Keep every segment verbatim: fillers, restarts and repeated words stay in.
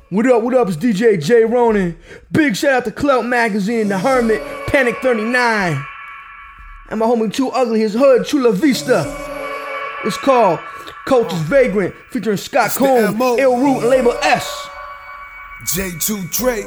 What up, what up, it's D J J Ronin. Big shout out to Clout Magazine, The Hermit, Panic thirty-nine. And my homie Too Ugly, his hood, Chula Vista. It's called Culture's Vagrant, featuring Scott Combs, Ill Root, and Label S. J two Dre.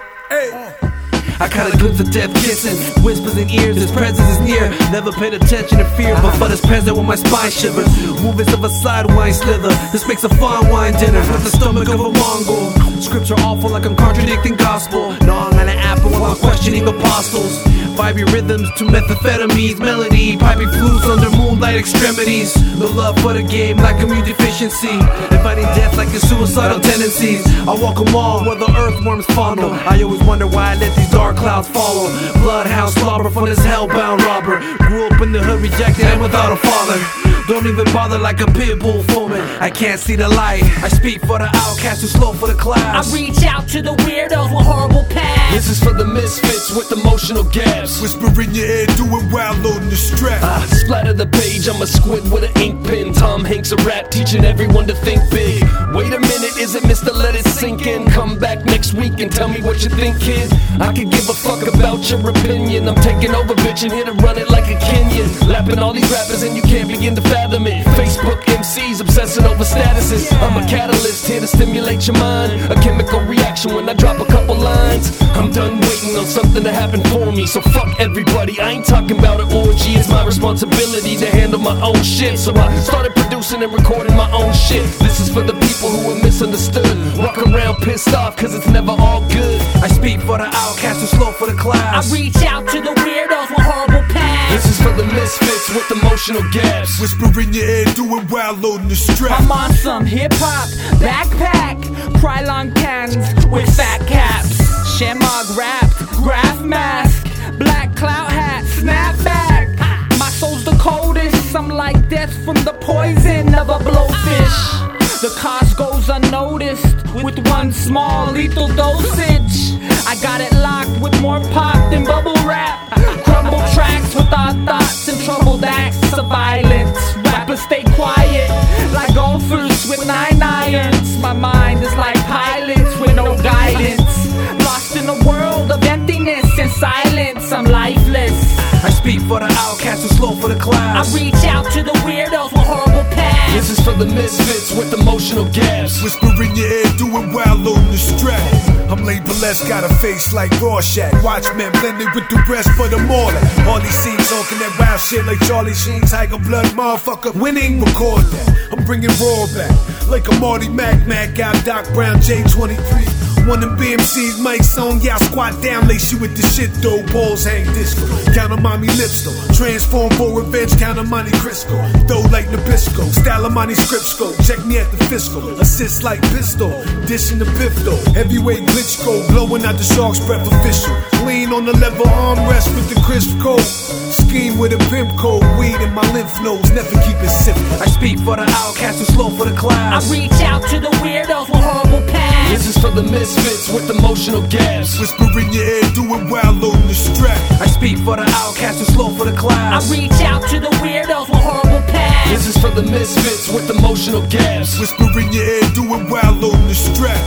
Hey. I caught a glimpse of death kissing, whispers in ears, his presence is near. Never paid attention to fear, but felt his presence when my spine shivers. Movements of a sidewine slither, this makes a fine wine dinner with the stomach of a Mongol. Scripture awful like I'm contradicting gospel, gnawing on an apple while I'm questioning apostles. Vibey rhythms to methamphetamines, melody, piping flutes under moonlight extremities. The love for the game like immune deficiency, inviting death like your suicidal tendencies. I walk along where the earthworms fondle. I always wonder why I let these dark clouds follow. Bloodhound slobber from this hellbound robber. Grew up in the hood rejected and without a father. Don't even bother like a pit bull foreman. I can't see the light. I speak for the outcast who slow for the clouds. I reach out to the weirdos with horrible paths. This is for the misfits with emotional gaps. Whisper in your ear, doing wild, loading the strap. I splatter the page, I'm a squid with an ink pen. Tom Hanks a rap, teaching everyone to think big. Wait a minute, is it Mister Let It Sink In? Come back next week and tell me what you think, kid. I could give a fuck about your opinion. I'm taking over, bitch, and here to run it like a Kenyan. Lapping all these rappers and you can't begin to fathom it. Facebook M Cs obsessing over statuses. I'm a catalyst here to stimulate your mind. A chemical reaction when I drop a couple lines. I'm done waiting on something to happen for me, so fuck everybody. I ain't talking about an orgy. It's my responsibility to handle my own shit, so I started producing and recording my own shit. This is for the people who are misunderstood, walk around pissed off cause it's never all good. I speak for the outcast who slow for the clouds. I reach out to the weirdos with horrible paths. This is for the misfits with emotional gaps. Whisper in your ear, doing wild, loading the strap. I'm on some hip-hop backpack, Krylon cans with fat caps, Shamog wrapped, graph mask, black clout hat, snapback. My soul's the coldest, I'm like death from the poison of a blowfish. The cost goes unnoticed with one small lethal dosage. I got it locked with more pop than bubble wrap. Crumble tracks with our thoughts and troubled acts of violence. Rappers stay quiet like golfers with nine irons. My mind is like pilots with no guidance, lost in a world of emptiness and silence. I'm lifeless. I speak for the outcast who slow for the clouds. I reach out to the weirdos with horrible paths. This is for the misfits with emotional gaps. Whisper in your ear, doing wild, loading the strap. I'm label-less, got a face like Rorschach. Watchmen blended with the rest for the morning. All these scenes talking that wild shit like Charlie Sheen, Tiger Blood, motherfucker. Winning, record that. I'm bringing raw back like a Marty Mac, Mac out, Doc Brown, J twenty-three. One of B M C's mics on, yeah, I squat down, lace you with the shit though. Balls hang disco, count on mommy lips though. Transform for revenge, count on Monte Crisco. Though like Nabisco, style of Monte Script scope. Check me at the fiscal, assist like pistol. Dishing the biff though, heavyweight glitch go. Blowing out the shark's breath official. Lean on the level armrest with the crisp coat. Scheme with a pimp code, weed in my lymph nodes, never keep it simple. I speak for the outcast who slow for the clouds. I reach out to the weirdos with horrible paths. This is for the misfits with emotional gaps. Whisper in your ear, doing wild, loading the strap. I speak for the outcast who slow for the clouds. I reach out to the weirdos with horrible paths. This is for the misfits with emotional gaps. Whisper in your ear, doing wild, loading the strap.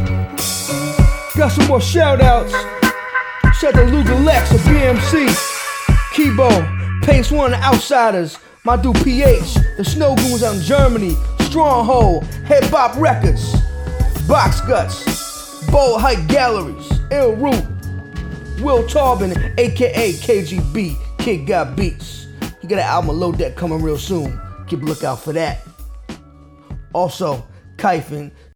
Got some more shout outs. Shout out to Luga Lex of B M C, Kibo, Pace One, The Outsiders, my dude P H, the Snow Goons out in Germany, Stronghold, Hip Hop Records, Box Guts, Bold Height Galleries, Ill Root, Will Tarbin, aka K G B, Kid Got Beats. He got an album Low Deck coming real soon. Keep a lookout for that. Also, Kyphin,